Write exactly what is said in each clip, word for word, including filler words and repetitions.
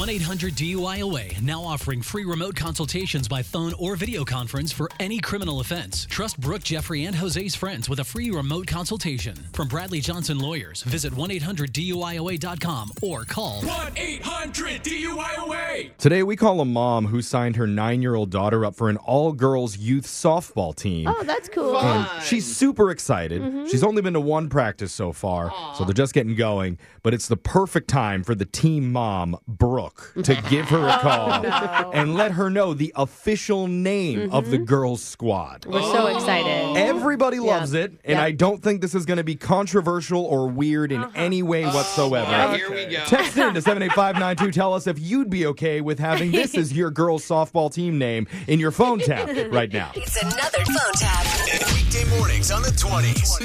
one eight hundred D U I O A now offering free remote consultations by phone or video conference for any criminal offense. Trust Brooke, Jeffrey, and Jose's friends with a free remote consultation. From Bradley Johnson Lawyers, visit one eight hundred D U I O A dot com or call one eight hundred D U I O A. Today, we call a mom who signed her nine-year-old daughter up for an all-girls youth softball team. Oh, that's cool. And she's super excited. Mm-hmm. She's only been to one practice so far, Aww. so they're just getting going. But it's the perfect time for the team mom, Brooke, to give her a call oh, no. and let her know the official name mm-hmm. of the girls' squad. We're so excited. Everybody loves yeah. it, and yeah. I don't think this is going to be controversial or weird in uh-huh. any way whatsoever. Oh, okay. Here we go. Text in to seven eight five nine two. Tell us if you'd be okay with having this as your girls' softball team name in your phone tab right now. It's another phone tap. Weekday mornings on the twenties.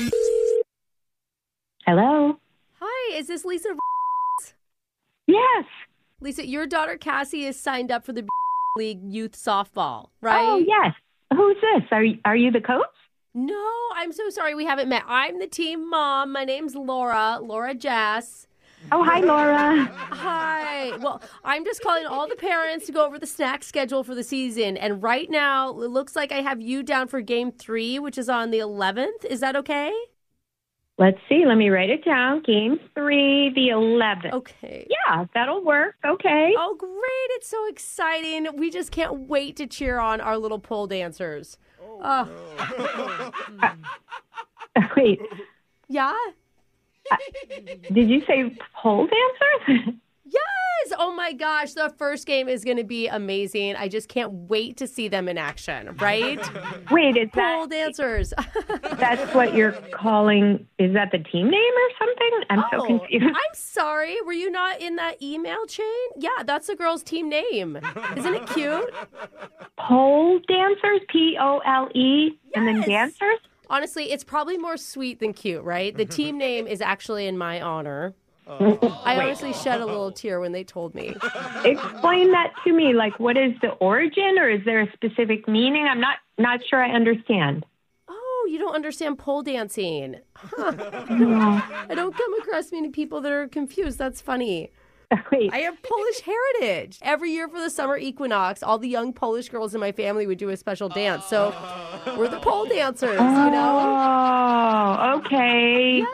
Hello. Hi, is this Lisa? Yes. Lisa, your daughter Cassie is signed up for the League Youth Softball, right? Oh, yes. Who's this? Are you, are you the coach? No, I'm so sorry we haven't met. I'm the team mom. My name's Laura, Laura Jass. Oh, hi, Laura. Hi. Well, I'm just calling all the parents to go over the snack schedule for the season. And right now, it looks like I have you down for game three, which is on the eleventh. Is that okay? Let's see. Let me write it down. Game three, the eleventh. Okay. Yeah, that'll work. Okay. Oh, great. It's so exciting. We just can't wait to cheer on our little pole dancers. Oh. oh. uh, wait. Yeah? Uh, did you say pole dancers? Yes! Oh my gosh, the first game is going to be amazing. I just can't wait to see them in action, right? Wait, is Pole that... dancers. That's what you're calling... Is that the team name or something? I'm oh, so confused. I'm sorry. Were you not in that email chain? Yeah, that's the girl's team name. Isn't it cute? Pole dancers? P O L E? Yes. And then dancers? Honestly, it's probably more sweet than cute, right? The team name is actually in my honor. I honestly shed a little tear when they told me. Explain that to me. Like, what is the origin, or is there a specific meaning? I'm not not sure I understand. Oh, you don't understand pole dancing. Huh. No. I don't come across many people that are confused. That's funny. Wait. I have Polish heritage. Every year for the summer equinox, all the young Polish girls in my family would do a special dance. So we're the pole dancers, oh, you know? Oh, okay. Yes.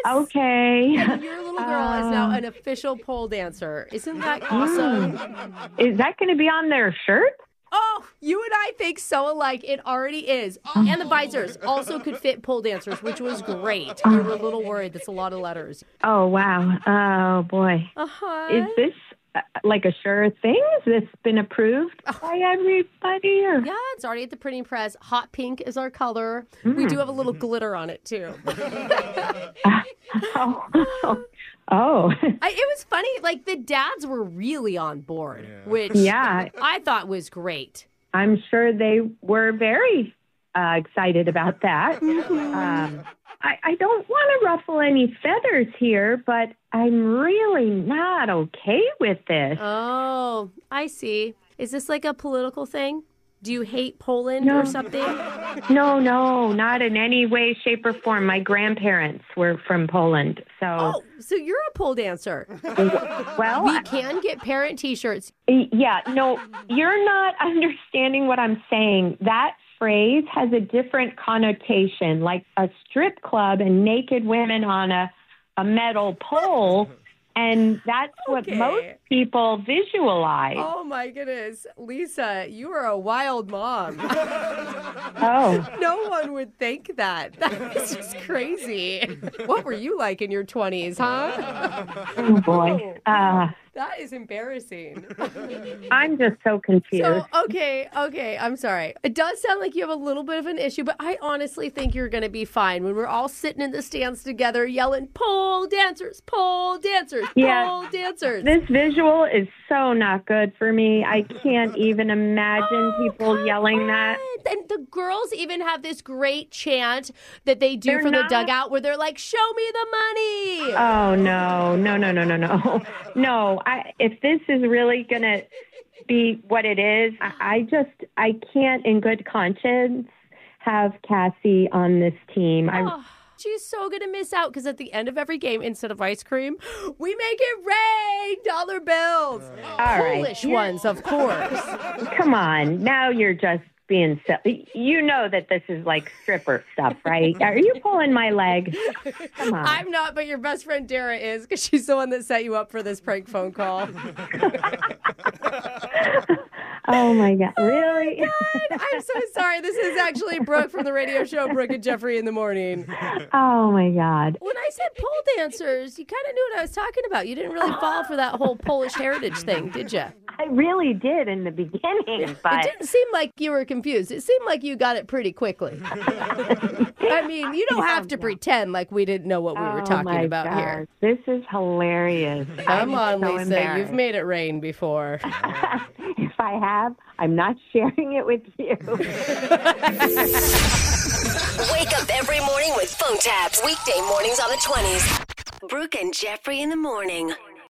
Okay. And your little girl uh, is now an official pole dancer. Isn't that awesome? Is that going to be on their shirt? Oh, you and I think so alike. It already is. Oh. And the visors also could fit pole dancers, which was great. We were a little worried. That's a lot of letters. Oh, wow. Oh, boy. Uh-huh. Is this uh, like a sure thing? Has this been approved by everybody? Or? Yeah, it's already at the printing press. Hot pink is our color. Mm. We do have a little glitter on it, too. uh, oh, oh. Oh. I, it was funny. Like, the dads were really on board, yeah. which yeah. I thought was great. I'm sure they were very uh, excited about that. um, I, I don't want to ruffle any feathers here, but I'm really not okay with this. Oh, I see. Is this like a political thing? Do you hate Poland no. or something? No, no, not in any way, shape, or form. My grandparents were from Poland, so... Oh, so you're a pole dancer. Well... We can get parent T-shirts. Yeah, no, you're not understanding what I'm saying. That phrase has a different connotation, like a strip club and naked women on a, a metal pole... And that's what okay. most people visualize. Oh, my goodness. Lisa, you are a wild mom. Oh. No one would think that. That is just crazy. What were you like in your twenties, huh? Oh, boy. Uh, that is embarrassing. I'm just so confused. So, okay, okay, I'm sorry. It does sound like you have a little bit of an issue, but I honestly think you're going to be fine when we're all sitting in the stands together yelling, pole dancers, pole dancers, yeah. pole dancers. This visual is so not good for me. I can't even imagine oh, people yelling on. that. And the girls even have this great chant that they do they're for not... the dugout where they're like, show me the money. Oh, no, no, no, no, no, no. No, I, if this is really going to be what it is, I, I just, I can't in good conscience have Cassie on this team. I, oh. She's so going to miss out because at the end of every game, instead of ice cream, we make it rain dollar bills. All Polish right. ones, of course. Come on. Now you're just being silly. You know that this is like stripper stuff, right? Are you pulling my leg? Come on. I'm not, but your best friend Dara is because she's the one that set you up for this prank phone call. Oh, my God. Really? God, I'm so sorry. This is actually Brooke from the radio show Brooke and Jeffrey in the Morning. Oh, my God. When I said pole dancers, you kind of knew what I was talking about. You didn't really fall for that whole Polish heritage thing, did you? I really did in the beginning, but... It didn't seem like you were confused. It seemed like you got it pretty quickly. I mean, you don't have to pretend like we didn't know what we were Oh, talking my about gosh. here. This is hilarious. Come I'm on, so Lisa. embarrassed. You've made it rain before. If I have, I'm not sharing it with you. Wake up every morning with phone taps. Weekday mornings on the twenties. Brooke and Jeffrey in the Morning.